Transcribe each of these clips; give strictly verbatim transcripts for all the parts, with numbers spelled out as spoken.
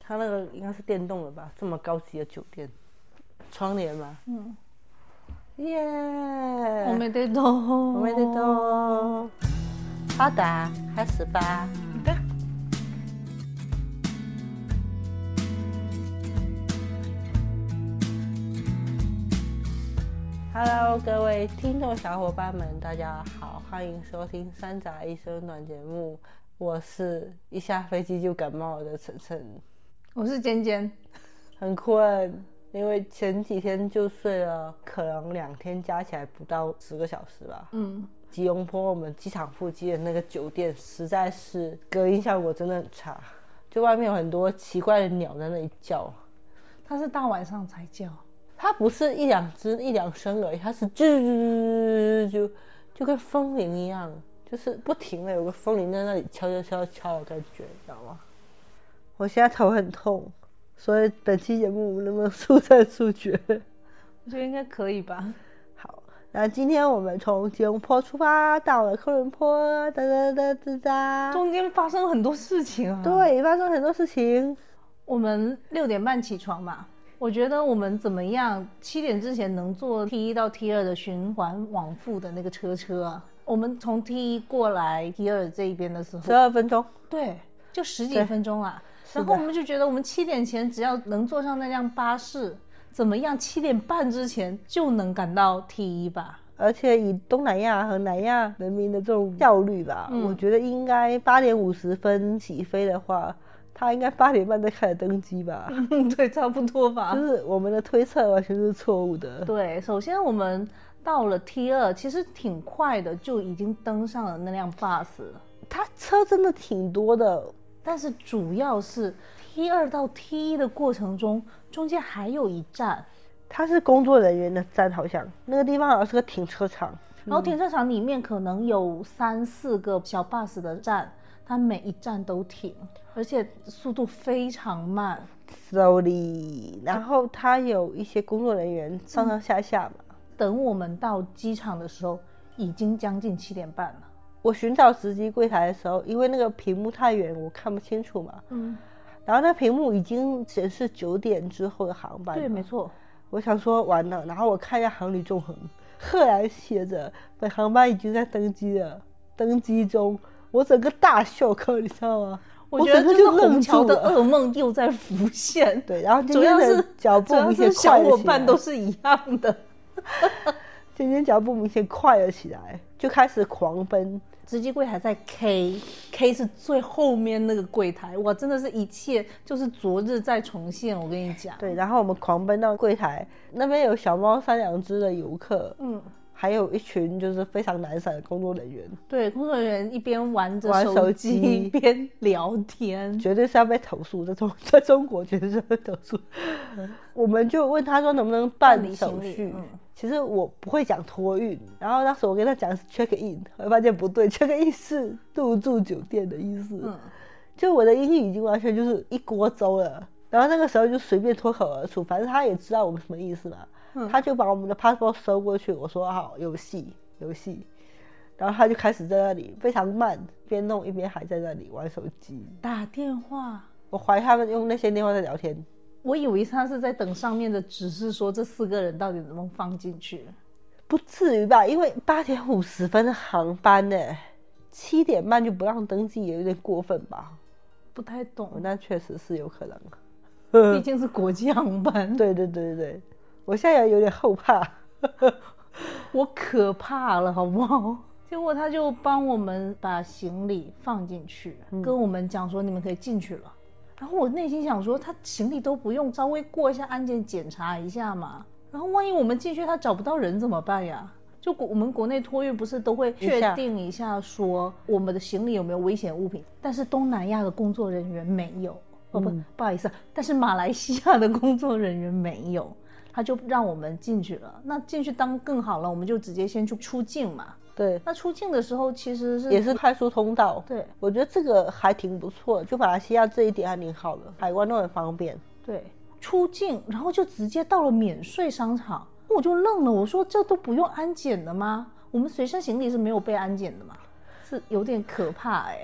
它那个应该是电动的吧？这么高级的酒店，窗帘嘛。嗯。耶！ おめでとう。 おめでとう。好的，开始吧。 好的。 Hello， 各位听众小伙伴们，大家好，欢迎收听三宅一生短节目。我是一下飞机就感冒了的晨晨。 我是尖尖， 很困，因为前几天就睡了，可能两天加起来不到十个小时吧。嗯，吉隆坡我们机场附近的那个酒店实在是隔音效果真的很差，就外面有很多奇怪的鸟在那里叫。 它是大晚上才叫， 它不是一两只一两声而已，它是就就就跟风铃一样，就是不停的有个风铃在那里敲敲敲敲的感觉，你知道吗？我现在头很痛，所以本期节目我们能不能速战速决？ 我觉得应该可以吧。 好，那今天我们从吉隆坡出发，到了科伦坡，哒哒哒哒哒， 中间发生了很多事情啊。 对，发生很多事情。 我们六点半起床嘛，我觉得我们怎么样？七点之前能坐 T 一到 T 二的循环往复的那个车车啊。我们从 T 一过来 T 二这一边的时候， 十二分钟， 对，就十几分钟啦。然后我们就觉得我们七点前只要能坐上那辆巴士，怎么样？七点半之前就能赶到 T 一吧。 而且以东南亚和南亚人民的这种效率吧，嗯、我觉得应该八点五十分起飞的话，他应该八点半再开始登机吧。 对，差不多吧。 就是我们的推测完全是错误的。 对，首先我们到了 T 二，其实挺快的，就已经登上了那辆 bus。 他车真的挺多的。 但是主要是 T 二到 T 一的过程中，中间还有一站， 它是工作人员的站，好像那个地方好像是个停车场， 然后停车场里面可能有三四个小 bus 的站，它每一站都停，而且速度非常慢 ，slowly。然后它有一些工作人员上上下下嘛。嗯、 等我们到机场的时候，已经将近七点半了。 我寻找值机柜台的时候，因为那个屏幕太远，我看不清楚嘛。嗯。然后那屏幕已经显示九点之后的航班。 对，没错。 我想说完了，然后我看一下航旅纵横，赫然写着本航班已经在登机了，登机中。我整个大秀课，你知道吗？ 我觉得就是虹桥的噩梦又在浮现。 对，然后今天的脚步明显快了起来， 小伙伴都是一样的。 今天脚步明显快了起来，就开始狂奔。 值机柜台在 K K 是最后面那个柜台，哇，真的是一切就是昨日再重现，我跟你讲。 对，然后我们狂奔到柜台那边，有小猫三两只的游客，嗯，还有一群就是非常懒散的工作人员。 对，工作人员一边玩着手机一边聊天， 绝对是要被投诉，在中在中国绝对是要被投诉。我们就问他说能不能办手续。嗯，其实我不会讲托运，然后当时我跟他讲是 check in， 我发现不对 ，check in 是入住酒店的意思。嗯，就我的英语已经完全就是一锅粥了。然后那个时候就随便脱口而出，反正他也知道我们什么意思嘛。嗯，他就把我们的 passport 收过去，我说好，游戏游戏，然后他就开始在那里非常慢，边弄一边还在那里玩手机打电话。 我怀疑他们用那些电话在聊天。 我以为他是在等上面的指示，说这四个人到底能不能放进去。 不至于吧，因为八点五十分的航班呢，七点半就不让登记，也有点过分吧。 不太懂。 那确实是有可能， 毕竟是国际航班。 对对对对，我现在有点后怕。 我可怕了好不好？结果他就帮我们把行李放进去，嗯、跟我们讲说你们可以进去了。然后我内心想说，他行李都不用稍微过一下安检检查一下嘛？然后万一我们进去他找不到人怎么办呀？就我们国内托运不是都会确定一下说我们的行李有没有危险物品，但是东南亚的工作人员没有。哦不，嗯、不好意思，但是马来西亚的工作人员没有，他就让我们进去了。那进去当更好了，我们就直接先去出境嘛。 对， 那出境的时候其实是也是快速通道。 对， 我觉得这个还挺不错的，就马来西亚这一点还挺好的，海关都很方便。 对，出境然后就直接到了免税商场，我就愣了，我说这都不用安检的吗？我们随身行李是没有被安检的吗？是有点可怕哎、欸。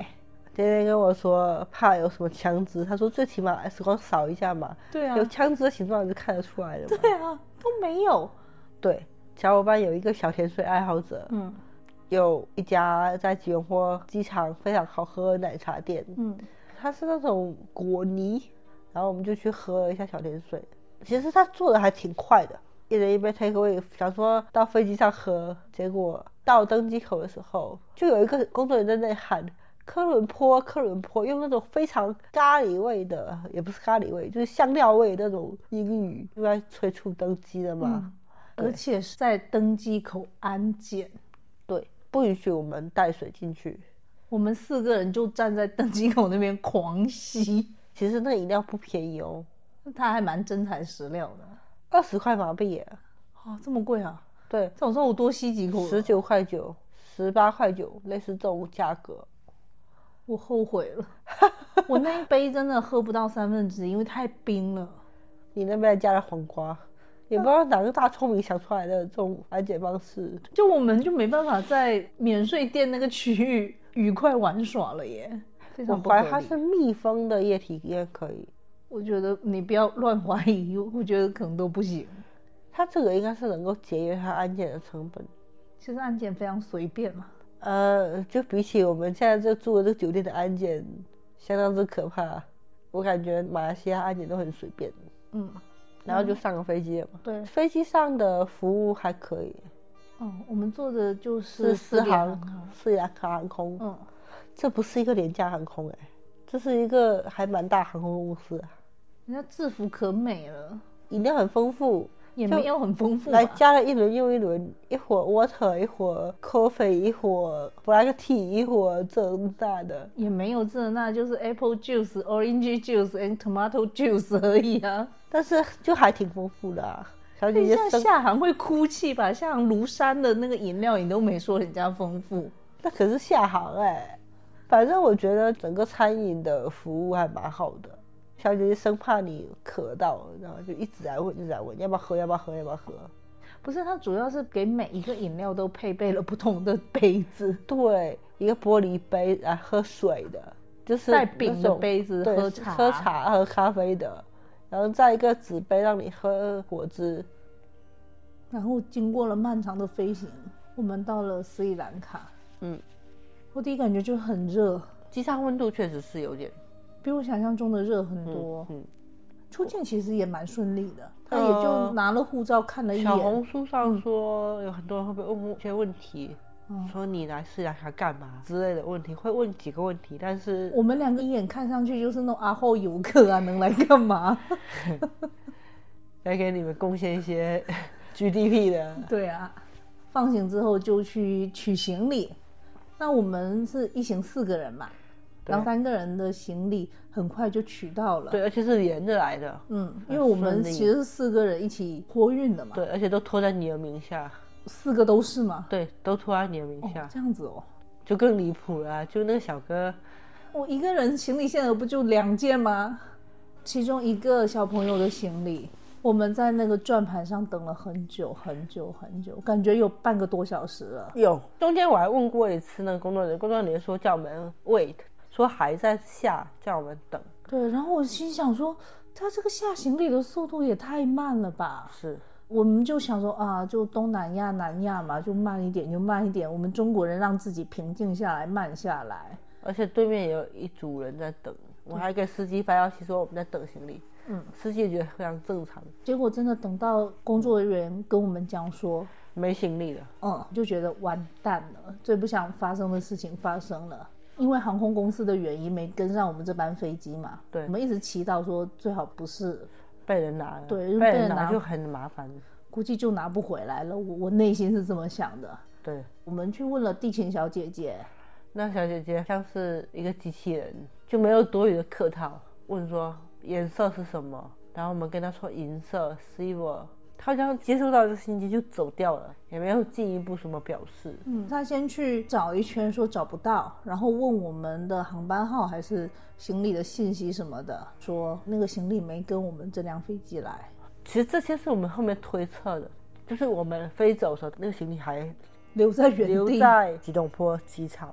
天天跟我说怕有什么枪支，他说最起码 X 光扫一下嘛。 对啊， 有枪支的形状就看得出来了嘛。 对啊，都没有。 对，小伙伴有一个小潜水爱好者，嗯，有一家在吉隆坡机场非常好喝的奶茶店，嗯，它是那种果泥，然后我们就去喝了一下小甜水。其实他做的还挺快的，一人一杯 take away， 想说到飞机上喝，结果到登机口的时候，就有一个工作人员在那喊科伦坡科伦坡，用那种非常咖喱味的，也不是咖喱味，就是香料味的那种英语，就在催促登机的嘛、嗯， 而且是在登机口安检， 对，不允许我们带水进去。 我们四个人就站在登机口那边狂吸。 其实那饮料不便宜哦， 他还蛮真材实料的， 二十块马币耶。 哦，这么贵啊？ 对， 这种时候我多吸几口。 十九块九，十八块九，类似这种价格。 我后悔了，我那一杯真的喝不到三分之一，因为太冰了。 你那边加了黄瓜，也不知道哪个大聪明想出来的这种安检方式。 就我们就没办法在免税店那个区域愉快玩耍了耶，非常不合理。 我怀疑它是密封的液体也可以。 我觉得你不要乱怀疑，我觉得可能都不行。 它这个应该是能够节约它安检的成本。 其实安检非常随便嘛。 呃，就比起我们现在这住的这个酒店的安检，相当之可怕。我感觉马来西亚安检都很随便。嗯，然后就上了飞机了嘛。 对， 飞机上的服务还可以。 嗯，我们坐的就是斯航斯里兰卡航空。嗯，这不是一个廉价航空哎、欸，这是一个还蛮大航空公司啊。 人家制服可美了， 饮料很丰富， 也没有很丰富， 来加了一轮又一轮，一会儿 water， 一会儿 coffee， 一会儿 black tea， 一会儿这那的， 也没有这那，就是 apple juice、orange juice and tomato juice 而已啊。 但是就还挺丰富的啊。小姐姐像下航会哭泣吧？像庐山的那个饮料你都没说人家丰富， 那可是下航哎、欸。反正我觉得整个餐饮的服务还蛮好的。小姐姐生怕你渴到，然后就一直在问，一直在问要不要喝，要不要喝，要不要喝。 不是，它主要是给每一个饮料都配备了不同的杯子。 对，一个玻璃杯来喝水的，就是带柄的杯子喝茶， 喝茶喝咖啡的，然后再一个纸杯让你喝果汁。 然后经过了漫长的飞行，我们到了斯里兰卡。嗯，我第一感觉就很热， 机上温度确实是有点。 比我想象中的热很多。嗯嗯、出境其实也蛮顺利的，他也就拿了护照看了一眼。 小红书上说、嗯、有很多人会不会问一些问题、嗯，说你来斯里兰卡干嘛之类的问题，会问几个问题，但是我们两个一眼看上去就是那种阿后游客啊，能来干嘛？ 来给你们贡献一些 G D P 的。 对啊，放行之后就去取行李，那我们是一行四个人嘛。然后三个人的行李很快就取到了， 对，而且是连着来的， 嗯，因为我们其实是四个人一起托运的嘛， 对，而且都托在你的名下， 四个都是吗？ 对，都托在你的名下， 哦、这样子哦， 就更离谱了、啊，就那个小哥， 我一个人行李限额不就两件吗？其中一个小朋友的行李，我们在那个转盘上等了很久很久很久，感觉有半个多小时了。 有，中间我还问过一次那个工作人员，工作人员说叫我们 wait。说还在下，叫我们等。 对，然后我心想说，他这个下行李的速度也太慢了吧？ 是， 我们就想说啊，就东南亚、南亚嘛，就慢一点，就慢一点。我们中国人让自己平静下来，慢下来。 而且对面也有一组人在等，我还给司机发消息说我们在等行李。嗯，司机也觉得非常正常。 结果真的等到工作人员跟我们讲说没行李了， 嗯，就觉得完蛋了，最不想发生的事情发生了。因为航空公司的原因没跟上我们这班飞机嘛，对，我们一直祈祷说最好不是被人拿了， 对， 被人拿就很麻烦， 估计就拿不回来了。我我内心是这么想的。 对， 我们去问了地勤小姐姐， 那小姐姐像是一个机器人，就没有多余的客套，问说颜色是什么，然后我们跟她说银色 silver。他好像接收到这个信息就走掉了，也没有进一步什么表示。 嗯，他先去找一圈，说找不到，然后问我们的航班号还是行李的信息什么的，说那个行李没跟我们这辆飞机来。 其实这些是我们后面推测的，就是我们飞走的时候，那个行李还留在原地， 留在吉隆坡机场。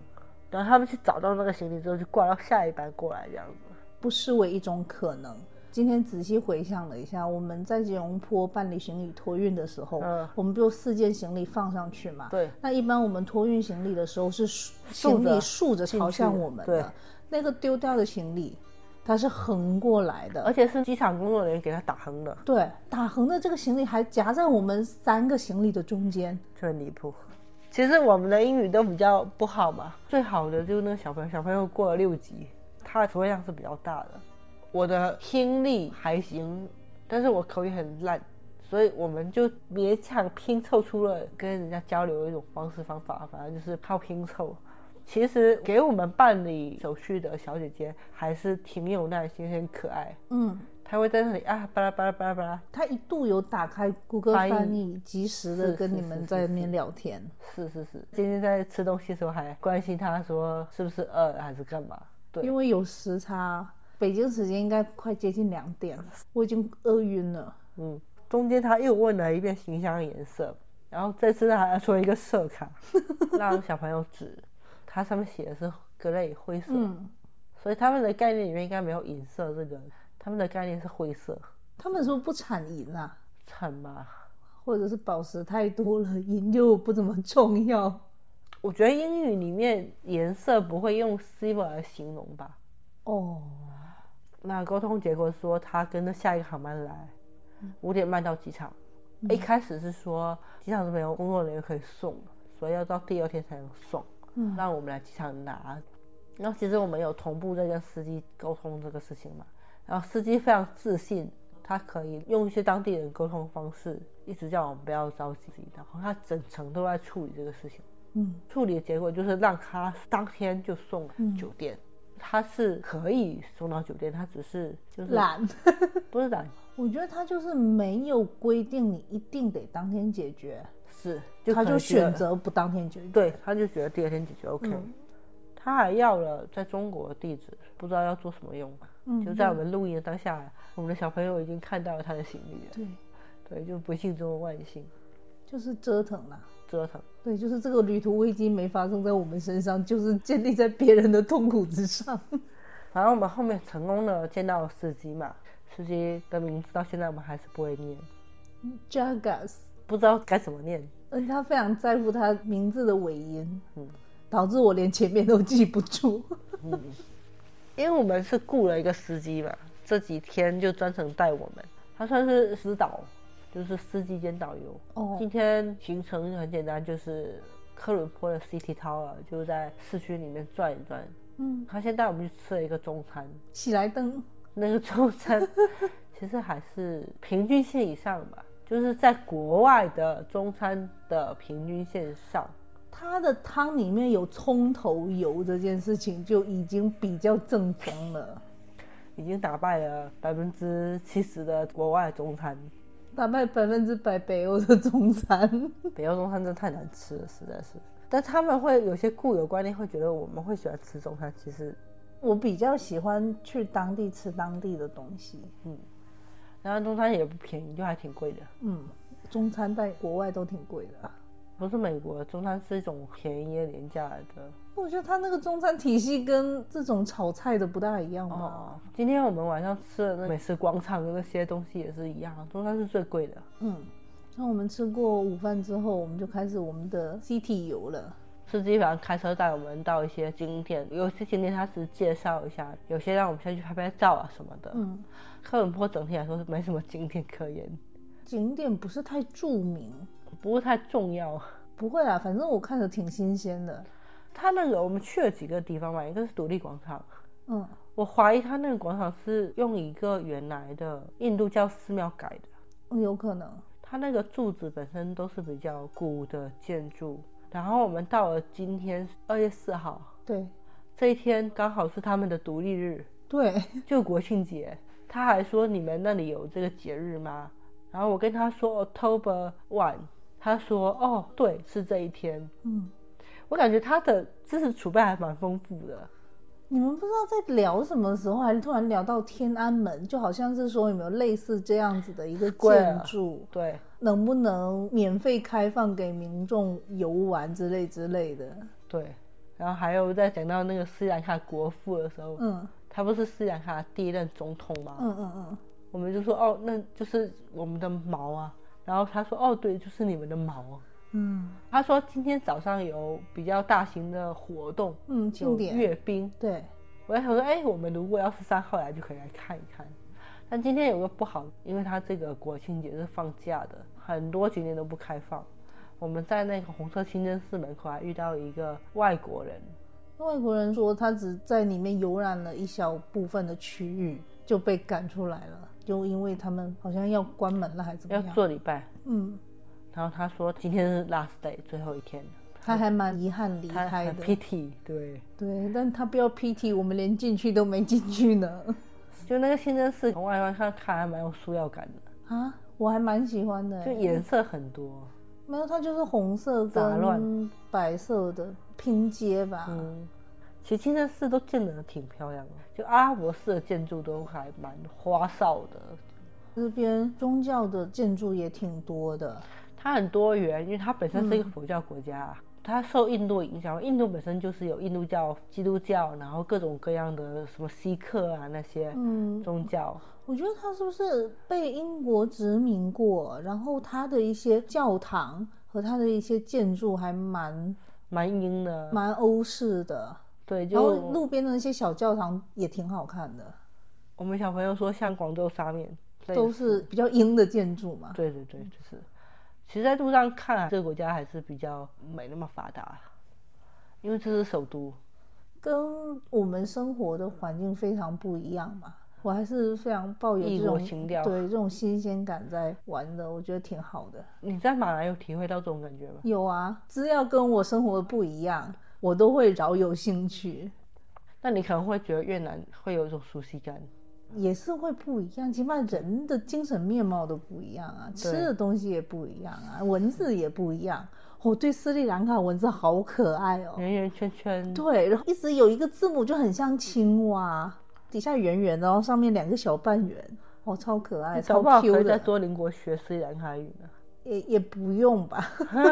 然后他们去找到那个行李之后就挂到下一班过来，这样子不失为一种可能。今天仔细回想了一下，我们在吉隆坡办理行李托运的时候、嗯、我们不有四件行李放上去嘛？ 对。 那一般我们托运行李的时候是行李竖着朝向我们的，那个丢掉的行李它是横过来的， 而且是机场工作人员给它打横的。 对，打横的这个行李还夹在我们三个行李的中间， 就很离谱。其实我们的英语都比较不好嘛，最好的就是那个小朋友，小朋友过了六级，他的词汇量是比较大的。我的听力还行，但是我口语很烂，所以我们就勉强拼凑出了跟人家交流的一种方式方法，反正就是靠拼凑。其实给我们办理手续的小姐姐还是挺有耐心，很可爱。嗯，她会在那里啊巴拉巴拉巴拉巴拉。 她一度有打开 Google 翻译，及时的跟你们在那边聊天。 是是 是, 是, 是, 是今天在吃东西的时候还关心她说是不是饿还是干嘛。对， 因为有时差，北京时间应该快接近两点了，我已经饿晕了。 嗯，中间她又问了一遍形象颜色，然后这次她还说一个色卡让小朋友指。它上面写的是 gray 灰色、嗯、所以他们的概念里面应该没有银色这个，他们的概念是灰色。 他们是不是不产银啊？ 产吧， 或者是宝石太多了，银就不怎么重要。 我觉得英语里面颜色不会用 silver 来形容吧。 哦， 那沟通结果说他跟着下一个航班来，五点半到机场、嗯、一开始是说机场是没有工作人员可以送，所以要到第二天才能送，嗯、让我们来机场拿。然后其实我们有同步在跟司机沟通这个事情嘛，然后司机非常自信，他可以用一些当地人沟通方式，一直叫我们不要着急，然后他整程都在处理这个事情。嗯，处理的结果就是让他当天就送酒店、嗯、他是可以送到酒店，他只是就是懒不是懒， 我觉得他就是没有规定你一定得当天解决， 是就他就选择不当天解决， 对，他就觉得第二天解决 OK、嗯、他还要了在中国的地址，不知道要做什么用、嗯、就在我们录音的当下，我们的小朋友已经看到了他的行李了。对对，就不幸中的万幸， 就是折腾啦， 折腾。 对，就是这个旅途危机没发生在我们身上，就是建立在别人的痛苦之上。 反正我们后面成功的见到了司机嘛，司机的名字到现在我们还是不会念 Jagas， 不知道该怎么念， 而且他非常在乎他名字的尾音，嗯，导致我连前面都记不住。 嗯，因为我们是雇了一个司机嘛，这几天就专程带我们，他算是司导，就是司机兼导游。哦，今天行程很简单，就是科伦坡的 City Tower， 就在市区里面转一转。嗯，他先带我们去吃了一个中餐， 喜来登。 那个中餐其实还是平均线以上吧，就是在国外的中餐的平均线上。 它的汤里面有葱头油这件事情就已经比较正宗了， 已经打败了百分之七十的国外中餐， 打败百分之百北欧的中餐。 北欧中餐真的太难吃了，实在是。但他们会有些固有观念，会觉得我们会喜欢吃中餐，其实我比较喜欢去当地吃当地的东西。嗯， 然后中餐也不便宜，就还挺贵的。 嗯，中餐在国外都挺贵的。 不是美国的中餐是一种便宜廉价的， 我觉得他那个中餐体系跟这种炒菜的不大一样吧。 哦，今天我们晚上吃的那美食广场的那些东西也是一样，中餐是最贵的。嗯， 那我们吃过午饭之后，我们就开始我们的 City 游了。 司机反正开车带我们到一些景点，有些景点他只介绍一下，有些让我们先去拍拍照啊什么的。嗯，科伦坡整体来说是没什么景点可言， 景点不是太著名， 不是太重要。 不会啦，反正我看着挺新鲜的。 他那个我们去了几个地方嘛，一个是独立广场。嗯，我怀疑他那个广场是用一个原来的印度教寺庙改的。 嗯，有可能。 他那个柱子本身都是比较古的建筑。然后我们到了今天二月四号， 对， 这一天刚好是他们的独立日， 对， 就国庆节。他还说你们那里有这个节日吗？然后我跟他说 October first， 他说哦对，是这一天。嗯，我感觉他的知识储备还蛮丰富的。 你们不知道在聊什么时候，还突然聊到天安门，就好像是说有没有类似这样子的一个建筑， 对， 能不能免费开放给民众游玩之类之类的。 对， 然后还有在讲到那个斯里兰卡国父的时候， 嗯， 他不是斯里兰卡第一任总统吗？ 嗯嗯嗯， 我们就说哦，那就是我们的毛啊。然后他说哦，对，就是你们的毛啊。 嗯， 他说今天早上有比较大型的活动， 嗯，庆典有阅兵。 对， 我在想说，哎，我们如果要十三号来就可以来看一看。但今天有个不好，因为他这个国庆节是放假的，很多景点都不开放。我们在那个红色清真寺门口还遇到一个外国人， 外国人说他只在里面游览了一小部分的区域就被赶出来了，就因为他们好像要关门了还是怎么样， 要做礼拜。 嗯， 然后他说今天是 last day 最后一天， 他还蛮遗憾离开的。 他 pity 对对，但他不要 pity， 我们连进去都没进去呢。 就那个清真寺从外观上看还蛮有塑料感的啊，我还蛮喜欢的， 就颜色很多。 没有，它就是红色跟白色的拼接吧。 嗯，其实清真寺都建得挺漂亮的，就阿拉伯式的建筑都还蛮花哨的。 这边宗教的建筑也挺多的， 它很多元，因为它本身是一个佛教国家。嗯，它受印度影响，印度本身就是有印度教、基督教，然后各种各样的什么锡克啊那些宗教。 嗯，我觉得它是不是被英国殖民过，然后它的一些教堂和它的一些建筑还蛮蛮英的， 蛮欧式的。 对，就然后路边的那些小教堂也挺好看的。 我们小朋友说像广州沙面都是比较英的建筑嘛。 对对对，就是其实在路上看啊，这个国家还是比较没那么发达，因为这是首都， 跟我们生活的环境非常不一样嘛。我还是非常抱有这种情调， 对这种新鲜感在玩的，我觉得挺好的。 你在马来有体会到这种感觉吗？ 有啊，只要跟我生活的不一样，我都会饶有兴趣。 那你可能会觉得越南会有一种熟悉感， 也是会不一样，起码人的精神面貌都不一样啊，吃的东西也不一样啊，文字也不一样。我、哦、对斯里兰卡文字好可爱哦， 圆圆圈圈， 对，然后一直有一个字母就很像青蛙，底下圆圆的，然后上面两个小半圆，哦，超可爱，超 Q 的。 可以在多邻国学斯里兰卡语呢？ 也也不用吧。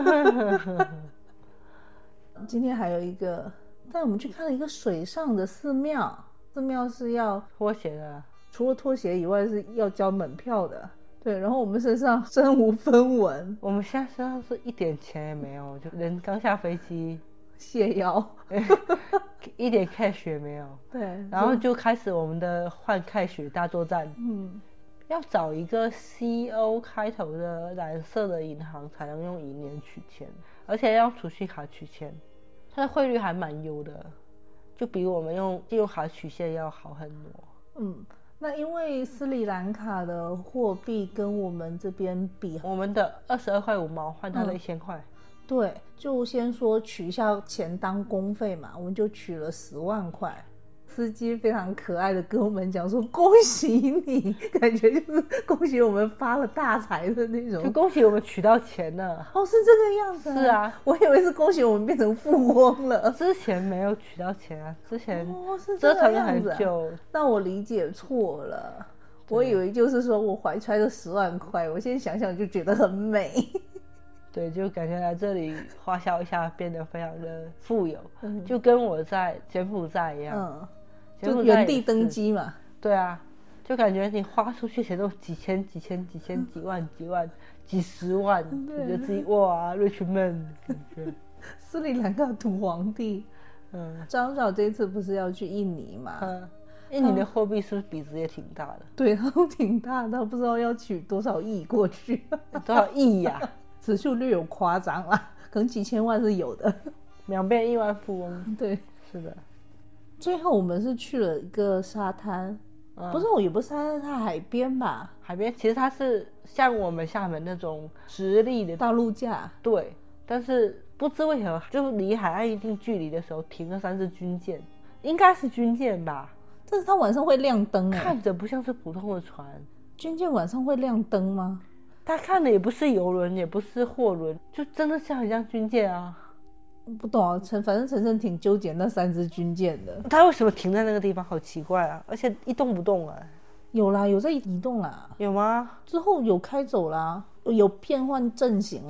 今天还有一个带我们去看了一个水上的寺庙，寺庙是要脱鞋的， 除了脱鞋以外是要交门票的。对，然后我们身上身无分文， 我们现在身上是一点钱也没有，就人刚下飞机谢腰， 一点 cash 也没有。 对， 然后就开始我们的换开学大作战。 嗯， 要找一个 C O 开头的蓝色的银行才能用银联取钱，而且要用储蓄卡取钱，它的汇率还蛮优的，就比我们用信用卡取现要好很多。 嗯，那因为斯里兰卡的货币跟我们这边比， 我们的二十二块五毛换它的一千块。 对，就先说取一下钱当公费嘛，我们就取了十万块。司机非常可爱的跟我们讲说恭喜你，感觉就是恭喜我们发了大财的那种， 就恭喜我们取到钱了。 哦，是这个样子、啊、 是啊， 我以为是恭喜我们变成富翁了。 之前没有取到钱啊，之前折腾了很久。 那我理解错了，我以为就是说我怀揣着十万块，我现在想想就觉得很美。 对，就感觉来这里花销一下变得非常的富有、嗯、就跟我在柬埔寨一样、 嗯、就原地登基嘛。 对啊，就感觉你花出去钱都几千几千几千几万几万几十万，你觉得自己哇 rich man 感觉。 斯里兰卡土皇帝，嗯，张少这次不是要去印尼嘛？ 嗯，印尼的货币是不是比值也挺大的？ 对，它都挺大的，不知道要取多少亿过去。 多少亿呀、啊？ 此处略有夸张啦，可能几千万是有的， 两倍亿万富翁。 对， 是的。 最后我们是去了一个沙滩、嗯、不是，我也不是沙滩，它海边吧。 海边其实它是像我们厦门那种直立的大陆架， 对，但是不知为何就离海岸一定距离的时候停了三支军舰，应该是军舰吧， 但是它晚上会亮灯、欸、 看着不像是普通的船。 军舰晚上会亮灯吗？ 他看的也不是游轮，也不是货轮，就真的像很像军舰啊。 不懂啊，陈反正陈胜挺纠结那三支军舰的。 他为什么停在那个地方？好奇怪啊！而且一动不动啊。 有啦，有在移动啦。 有吗？ 之后有开走啦，有变换阵型啦。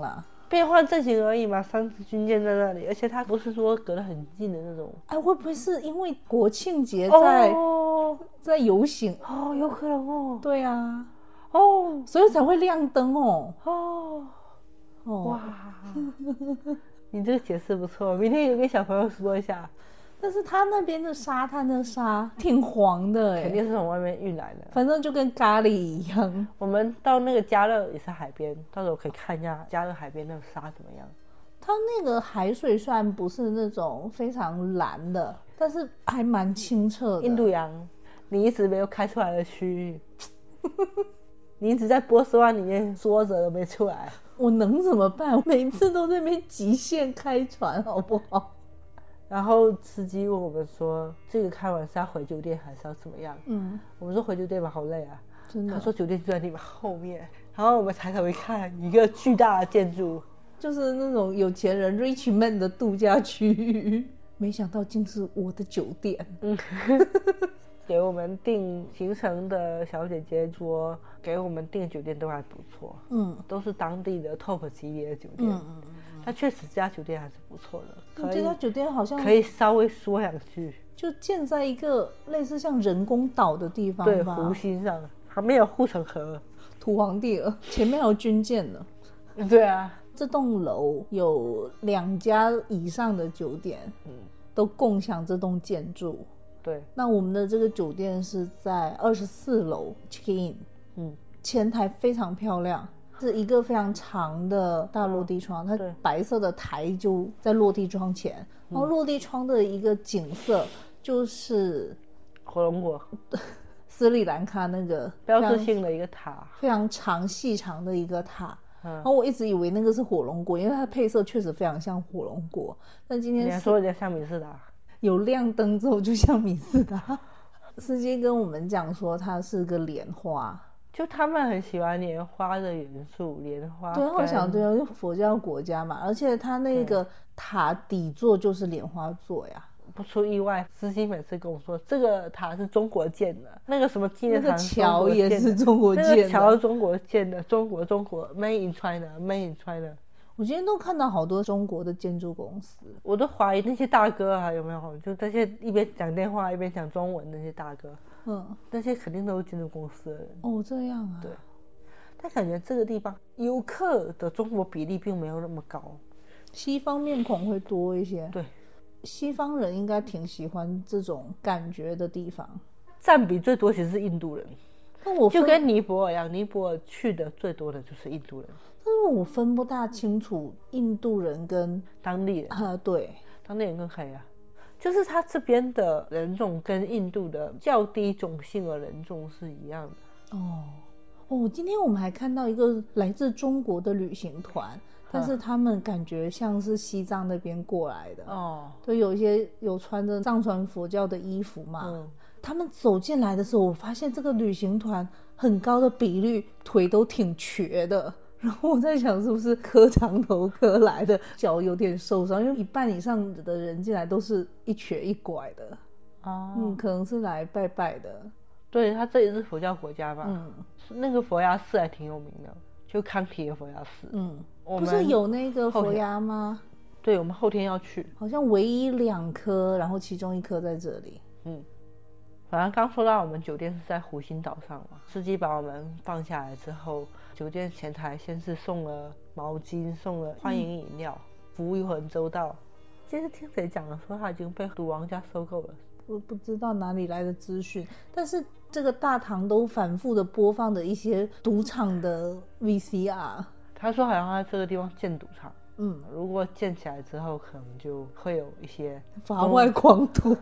变换阵型而已嘛，三支军舰在那里，而且它不是说隔得很近的那种。 哎，会不会是因为国庆节在、哦、在游行？ 哦，有可能哦。 对啊， 哦， 所以才会亮灯哦。 哦， 哦哇，你这个解释不错，明天有跟小朋友说一下。 但是他那边的沙滩的沙挺黄的哎， 肯定是从外面运来的， 反正就跟咖喱一样。 我们到那个加勒也是海边，到时候可以看一下加勒海边那个沙怎么样。 它那个海水虽然不是那种非常蓝的，但是还蛮清澈的。 印度洋，你一直没有开出来的区域，你一直在波斯湾里面缩着都没出来。 我能怎么办？我每次都在那边极限开船，好不好？ 然后司机问我们说，这个开完是要回酒店还是要怎么样？嗯，我们说回酒店吧，好累啊。真的。他说酒店就在你们后面，然后我们抬头一看，一个巨大的建筑， 就是那种有钱人 rich man 的度假区域，没想到竟是我的酒店。嗯， 给我们订行程的小姐姐说，给我们订的酒店都还不错，嗯，都是当地的 top 级别的酒店。嗯嗯嗯，它确实这家酒店还是不错的。 这家酒店好像可以稍微说两句， 就建在一个类似像人工岛的地方吧， 对，湖心上，还没有护城河， 土皇帝了，前面有军舰呢。 对啊， 这栋楼有两家以上的酒店，嗯，都共享这栋建筑。 对， 那我们的这个酒店是在二十四楼 check in， 嗯，前台非常漂亮。是一个非常长的大落地窗，它白色的台就在落地窗前，然后落地窗的一个景色就是火龙果， 斯里兰卡那个标志性的一个塔， 非常长细长的一个塔。嗯、然后我一直以为那个是火龙果，因为它的配色确实非常像火龙果。但今天你还说人家像米斯达， 有亮灯之后就像米斯达。司机跟我们讲说它是个莲花。 就他们很喜欢莲花的元素，莲花。 对，我想对啊，佛教国家嘛，而且它那个塔底座就是莲花座呀。 不出意外，司机每次跟我说，这个塔是中国建的，那个什么纪念塔， 那个桥也是中国建的， 那个桥是中国建的，中国中国 ，Made in China，Made in China。 我今天都看到好多中国的建筑公司， 我都怀疑那些大哥啊有没有，就那些一边讲电话一边讲中文那些大哥。嗯，那些肯定都是建筑公司的人。 哦，这样啊。 对，但感觉这个地方游客的中国比例并没有那么高， 西方面孔会多一些。 对， 西方人应该挺喜欢这种感觉的地方。 占比最多其实是印度人， 那我就跟尼泊尔一样，尼泊尔去的最多的就是印度人。 但是我分不大清楚印度人跟当地人啊，对， 当地人更黑啊。就是他这边的人种跟印度的较低种姓的人种是一样的。 哦哦，今天我们还看到一个来自中国的旅行团，但是他们感觉像是西藏那边过来的。哦，对，有一些有穿着藏传佛教的衣服嘛。嗯，他们走进来的时候，我发现这个旅行团很高的比率腿都挺瘸的。然后我在想是不是磕长头磕来的，脚有点受伤，因为一半以上的人进来都是一瘸一拐的。哦，嗯，可能是来拜拜的。 对，他这里是佛教国家吧？嗯，那个佛牙寺还挺有名的，就康提的佛牙寺。嗯， 不是有那个佛牙吗？ 对，我们后天要去， 好像唯一两颗，然后其中一颗在这里。 嗯，反正刚说到我们酒店是在湖心岛上嘛，司机把我们放下来之后，酒店前台先是送了毛巾，送了欢迎饮料，嗯、服务又很周到。今天听谁讲的说他已经被赌王家收购了， 我不知道哪里来的资讯，但是这个大堂都反复的播放的一些赌场的 V C R。 他说好像他在这个地方建赌场，嗯，如果建起来之后，可能就会有一些法外狂徒，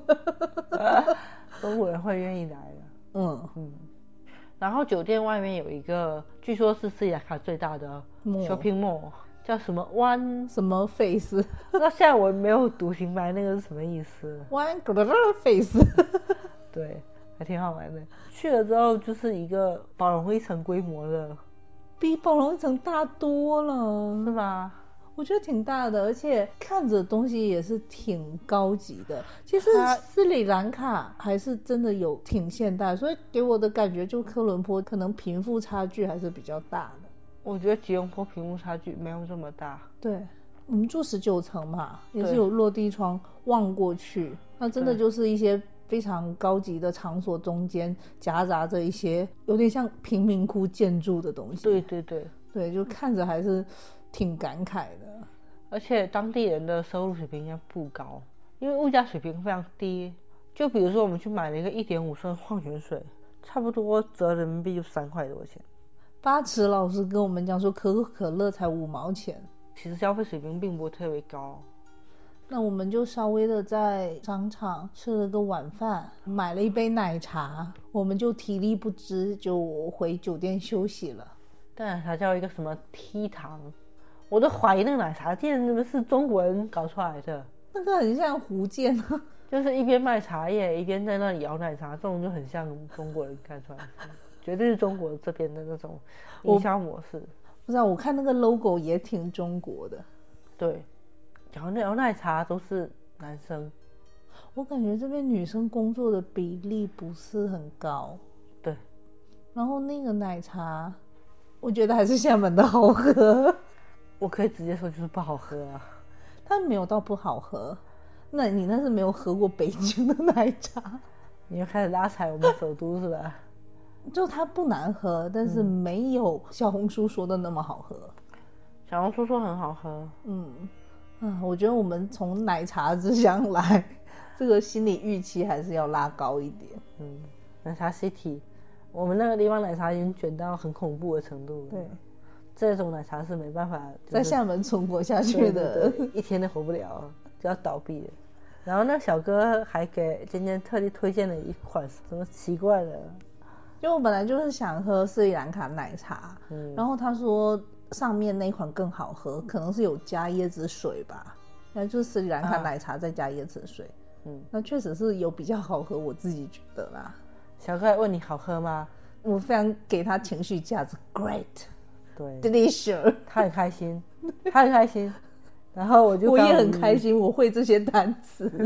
中国人会愿意来的。嗯嗯。然后酒店外面有一个，据说是斯里兰卡最大的 shopping mall， 叫什么 One 什么 Face？ 那现在我没有读明白那个是什么意思。 One Face， 对，还挺好玩的。去了之后就是一个宝龙一城规模的， 比宝龙一城大多了， 是吗？ 我觉得挺大的，而且看着东西也是挺高级的。其实斯里兰卡还是真的有挺现代，所以给我的感觉就科伦坡可能贫富差距还是比较大的。 我觉得吉隆坡贫富差距没有这么大。 对，我们住十九层嘛，也是有落地窗望过去，那真的就是一些非常高级的场所中间夹杂着一些有点像贫民窟建筑的东西。 对对对对，就看着还是挺感慨的。 而且当地人的收入水平应该不高，因为物价水平非常低。就比如说我们去买了一个一点五升矿泉水，差不多折人民币就三块多钱。 八池老师跟我们讲说可口可乐才五毛钱， 其实消费水平并不特别高。 那我们就稍微的在商场吃了个晚饭，买了一杯奶茶，我们就体力不支，就回酒店休息了。 但奶茶叫一个什么 T 糖，我都怀疑那个奶茶店是不是中国人搞出来的。 那个很像福建啊， 就是一边卖茶叶一边在那里摇奶茶，这种就很像中国人干出来的，绝对是中国这边的那种营销模式。 不知道，我看那个 logo 也挺中国的。 对，摇摇奶茶都是男生， 我感觉这边女生工作的比例不是很高。 对， 然后那个奶茶我觉得还是厦门的好喝。 我可以直接说就是不好喝啊。 它没有到不好喝，那你那是没有喝过北京的奶茶。 你又开始拉踩我们首都是吧？ 就它不难喝，但是没有小红书说的那么好喝。 小红书说很好喝。 嗯嗯，我觉得我们从奶茶之乡来，这个心理预期还是要拉高一点。 嗯，奶茶 City， 我们那个地方奶茶已经卷到很恐怖的程度了。 对， 这种奶茶是没办法、就是、 在厦门存活下去的， 对对对，一天都活不了，就要倒闭了。然后那小哥还给今天特地推荐了一款什么奇怪的， 就我本来就是想喝斯里兰卡奶茶、嗯、然后他说上面那款更好喝，可能是有加椰子水吧，那就是斯里兰卡奶茶再加椰子水、啊、嗯，那确实是有比较好喝，我自己觉得啦。 小哥还问你好喝吗？ 我非常给他情绪价值 great， 对 delicious， 他很开心，他很开心。然后我就我也很开心，我会这些单词。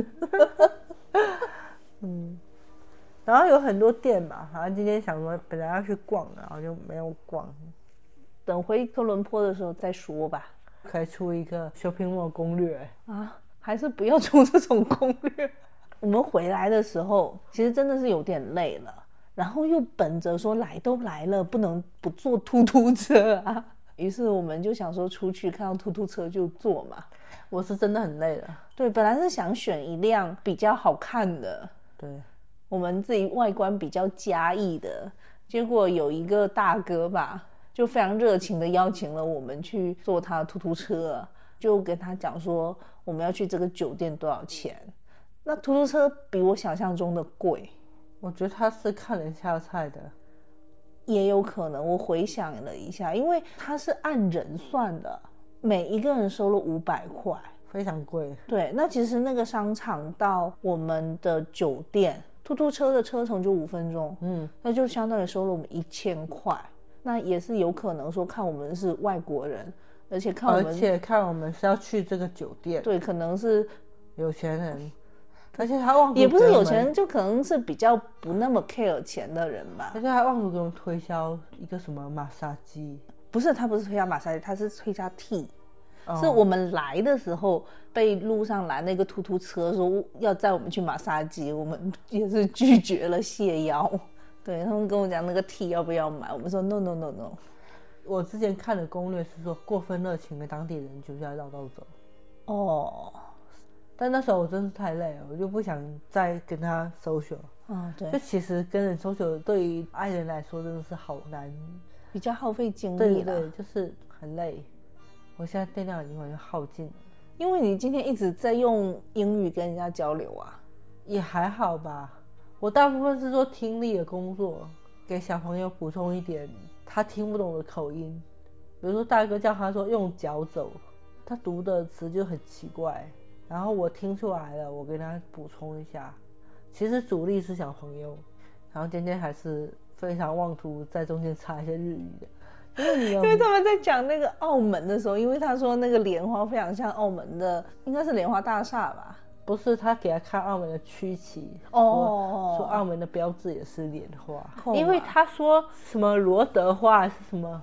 嗯，然后有很多店吧，好像今天想说本来要去逛，然后就没有逛， 等回科伦坡的时候再说吧。 可以出一个 shopping mall 攻略啊，还是不要出这种攻略。我们回来的时候其实真的是有点累了，然后又本着说来都来了不能不坐突突车啊，于是我们就想说出去看到突突车就坐嘛。 我是真的很累了。 对，本来是想选一辆比较好看的， 对， 我们自己外观比较嘉义的，结果有一个大哥吧就非常热情的邀请了我们去坐他的突突车，就跟他讲说我们要去这个酒店多少钱。那突突车比我想象中的贵， 我觉得他是看人下菜的。 也有可能，我回想了一下，因为他是按人算的，每一个人收了五百块， 非常贵。 对，那其实那个商场到我们的酒店突突车的车程就五分钟，嗯，那就相当于收了我们一千块。那也是有可能说看我们是外国人，而且看我们而且看我们是要去这个酒店， 对，可能是有钱人，而且他妄图也不是有钱人，就可能是比较不那么 care 钱的人吧。 而且他妄图给我们推销一个什么马杀鸡， 不是，他不是推销马杀鸡，他是推销 tea。哦、是我们来的时候被路上来那个突突车说要载我们去马杀鸡，我们也是拒绝了，谢邀。对，他们跟我讲那个 tea 要不要买，我们说 no no no no。 我之前看的攻略是说过分热情的当地人就是要绕道走。 哦。 但那时候我真是太累了，我就不想再跟他 social。 嗯，对。 就其实跟人 social 对于爱人来说真的是好难， 比较耗费精力啦。 对对，就是很累。我现在电量已经完全耗尽了。 因为你今天一直在用英语跟人家交流啊。 也还好吧，我大部分是做听力的工作，给小朋友补充一点他听不懂的口音。比如说大哥叫他说用脚走，他读的词就很奇怪，然后我听出来了，我给他补充一下。其实主力是小朋友，然后今天还是非常妄图在中间插一些日语的，因为你有因为他们在讲那个澳门的时候，因为他说那个莲花非常像澳门的，应该是莲花大厦吧？ 不是，他给他看澳门的区旗， 哦， 说澳门的标志也是莲花，因为他说什么罗德花还是什么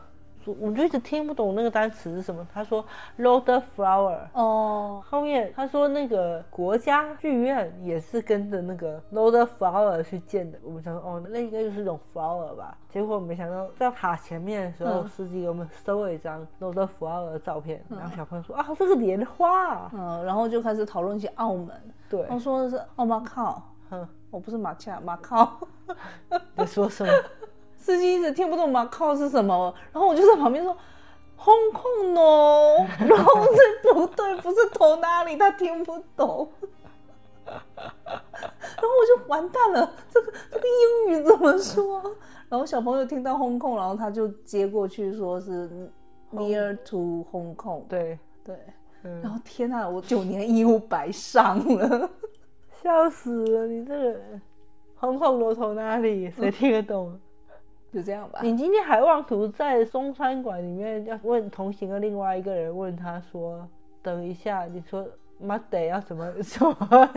我就一直听不懂那个单词是什么。他说 Lotus Flower 哦， 后面他说那个国家剧院也是跟着那个 Lotus Flower 去建的。我们想说哦，那应该就是一种 flower 吧。结果没想到在塔前面的时候，嗯、司机给我们收了一张 Lotus Flower 的照片，嗯、然后小朋友说啊，这个莲花。 嗯，然后就开始讨论起澳门。 对， 我说的是哦马靠，嗯，我不是马恰马靠。 你说什么？ 司机一直听不懂马靠是什么，然后我就在旁边说 Hong Kong 哦，然后这不对，不是投哪里，他听不懂。然后我就完蛋了，这个这个英语怎么说？然后小朋友听到 Hong Kong， 然后他就接过去说是 near to Hong Kong。 对对，嗯、然后天哪，我九年义务白上了， 笑死了！你这个人 Hong Kong 都投哪里？谁听得懂？ 就这样吧。 你今天还妄图在中餐馆里面要问同行的另外一个人，问他说：“等一下，你说 Monday 要怎么说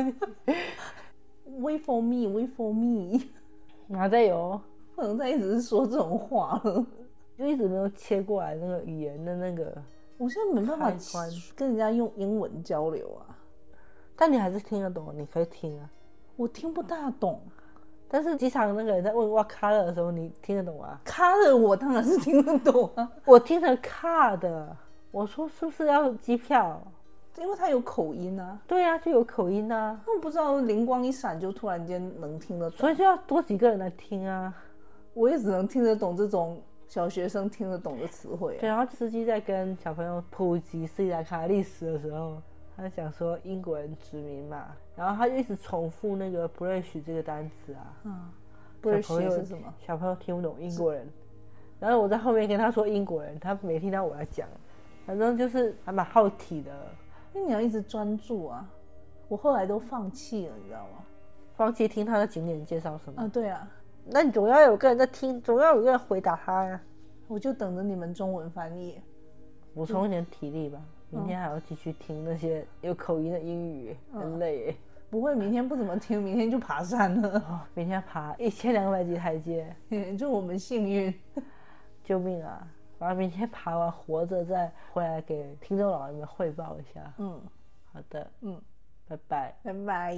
？Wait for me, wait for me。” 哪在有？ 不能再一直说这种话了， 就一直没有切过来那个语言的那个。 我现在没办法跟人家用英文交流啊。 但你还是听得懂，你可以听啊。 我听不大懂。 但是机场那个人在问 what color 的时候，你听得懂啊 ？color 我当然是听得懂啊， 我听成 car 的。我说是不是要机票？ 因为他有口音啊。 对啊，就有口音啊。 我不知道灵光一闪就突然间能听得懂， 所以就要多几个人来听啊。 我也只能听得懂这种小学生听得懂的词汇、啊。 对，然后司机在跟小朋友普及斯里兰卡历史的时候，他讲说英国人殖民嘛，然后他就一直重复那个 British 这个单词啊。嗯 ，British 是什么？ 小朋友听不懂英国人，然后我在后面跟他说英国人，他没听到我在讲，反正就是还蛮好体的。 因为你要一直专注啊，我后来都放弃了，你知道吗？ 放弃听他的景点介绍什么？ 啊，对啊。 那你总要有个人在听，总要有个人回答他呀。 我就等着你们中文翻译， 补充一点体力吧。嗯、明天还要继续听那些有口音的英语，嗯、很累耶。 不会，明天不怎么听，明天就爬山了。 哦、明天爬一千两百级台阶， 祝我们幸运。 救命啊！然后明天爬完活着再回来给听众老爷们汇报一下。嗯，好的，嗯，拜拜， 拜拜。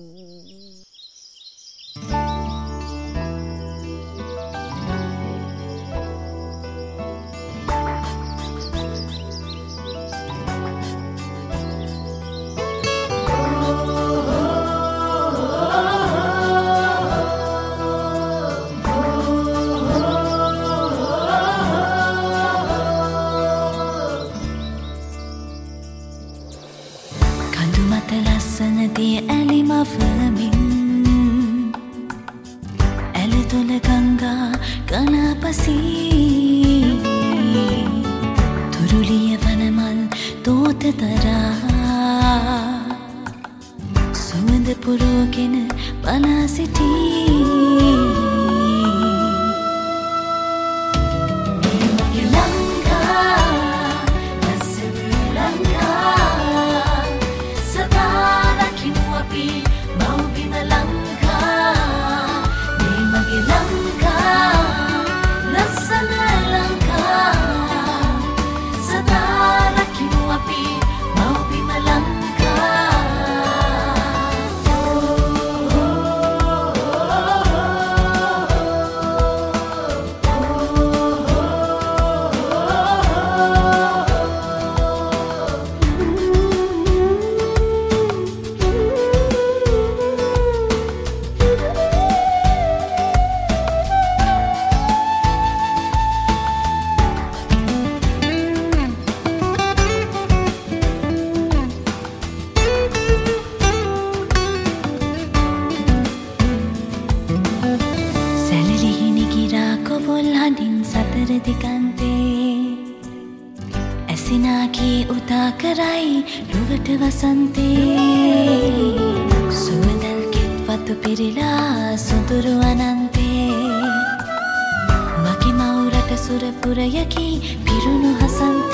Die ඇලි මවමින් ඇලි තුල ගංගා කනපසී තුරුලිය වනමල් තෝත තරා සුවඳ පුරෝගෙන බලා සිටී ඇසිනාකී උදා කරයි ලොවට වසන්තේ සුවඳල් කෙත් වතු පිරිලා සුදුරු අනන්තේ මගේ මවුරට සුරපුරයකි පිරුණු හසන්තේ